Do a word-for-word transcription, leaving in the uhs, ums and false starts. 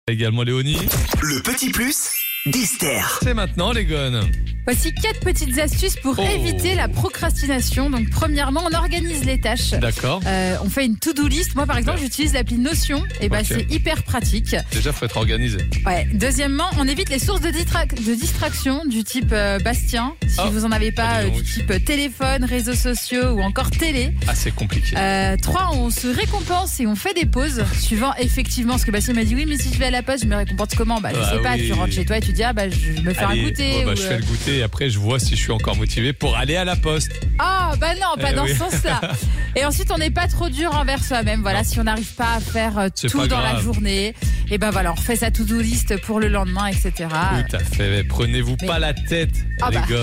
Également Léonie. Le petit plus d'Esther. C'est maintenant les gones. Voici quatre petites astuces pour Oh. éviter la procrastination. Donc, premièrement, on organise les tâches. D'accord. Euh, on fait une to-do list. Moi, par exemple, Super. j'utilise l'appli Notion. Et ben, Ok. c'est hyper pratique. Déjà, faut être organisé. Ouais. Deuxièmement, on évite les sources de, distra- de distraction du type euh, Bastien. Si Oh. vous en avez pas, Ah, dis euh, donc. du type euh, téléphone, réseaux sociaux ou encore télé. Ah, c'est compliqué. Euh, trois, on se récompense et on fait des pauses suivant effectivement ce que Bastien m'a dit. Oui, mais si je vais à la poste, je me récompense comment? Bah, je Ah sais pas. oui. Tu rentres chez toi et tu dis ah bah je vais me faire Allez, un goûter. oh, bah, ou, je euh, fais le goûter et après je vois si je suis encore motivé pour aller à la poste. Ah bah non, pas Eh dans oui. ce sens-là. Et ensuite, on n'est pas trop dur envers soi-même. Voilà, Non. si on n'arrive pas à faire euh, C'est tout pas dans la grave. journée, et ben voilà, on refait sa to-do list pour le lendemain, et cetera. Tout à fait. Prenez-vous Mais- pas la tête, Ah les bah. gars.